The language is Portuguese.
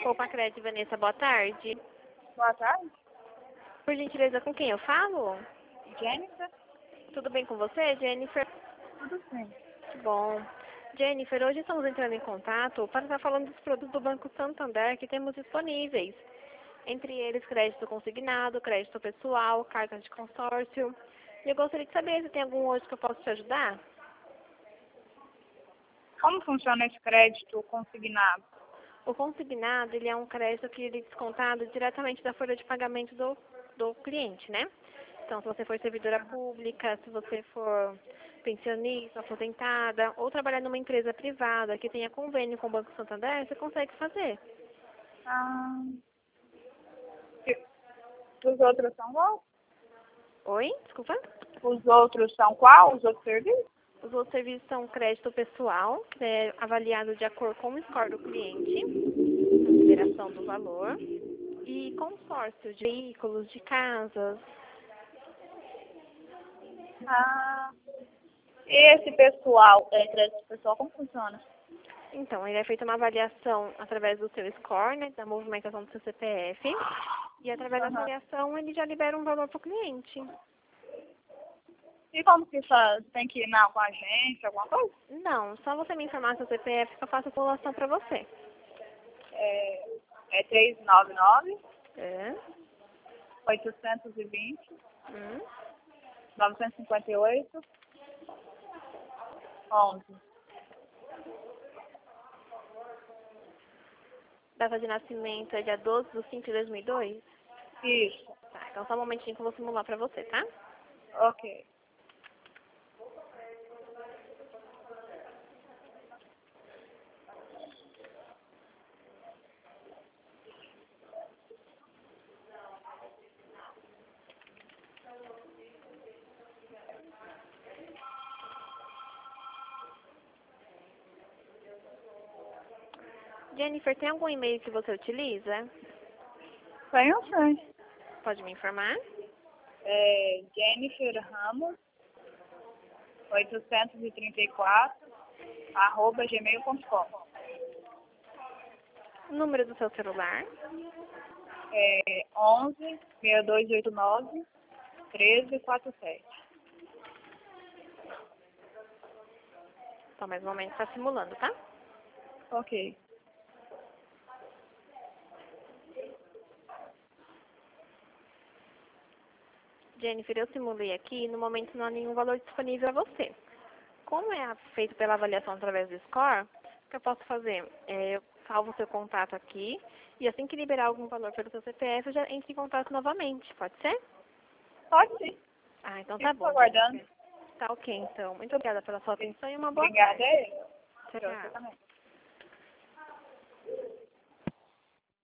Opa, Crédito, Vanessa, boa tarde. Boa tarde, Por gentileza, com quem eu falo? Jennifer. Tudo bem com você, Jennifer? Tudo bem. Que bom. Jennifer, hoje estamos entrando em contato para estar falando dos produtos do Banco Santander que temos disponíveis. Entre eles, crédito consignado, crédito pessoal, cartas de consórcio. E eu gostaria de saber se tem algum hoje que eu possa te ajudar. Como funciona esse crédito consignado? O consignado, ele é um crédito que ele é descontado diretamente da folha de pagamento do cliente, né? Então, se você for servidora pública, se você for pensionista, aposentada, ou trabalhar numa empresa privada que tenha convênio com o Banco Santander, você consegue fazer. Ah, os outros são qual? Oi? Desculpa? Os outros são qual? Os outros serviços? Os outros serviços são crédito pessoal, que é avaliado de acordo com o score do cliente, a liberação do valor, e consórcio de veículos, de casas. Ah, esse pessoal, crédito pessoal, como funciona? Então, ele é feita uma avaliação através do seu score, né, da movimentação do seu CPF, e através dessa avaliação ele já libera um valor para o cliente. E como que faz? Tem que ir com a agência, alguma coisa? Não, só você me informar seu CPF que eu faço a simulação para você. É 399 É? 820 Hum? 958 11. Data de nascimento é dia 12/5/2002? Isso, Tá, então só um momentinho que eu vou simular para você, tá? ok. Jennifer, tem algum e-mail que você utiliza? Tenho sim. Pode me informar? Jennifer Ramos 834 @gmail.com. Número do seu celular? 11 6289 1347. Só mais um momento, está simulando, tá? Ok. Jennifer, eu simulei aqui, no momento não há nenhum valor disponível a você. Como é feito pela avaliação através do score, o que eu posso fazer? Eu salvo o seu contato aqui e assim que liberar algum valor pelo seu CPF, eu já entro em contato novamente, pode ser? Pode sim. Ah, então tá Fico bom, aguardando. Jennifer. Tá ok, então. Muito obrigada pela sua atenção e uma boa Obrigada. tarde. Tchau, Você tchau. também.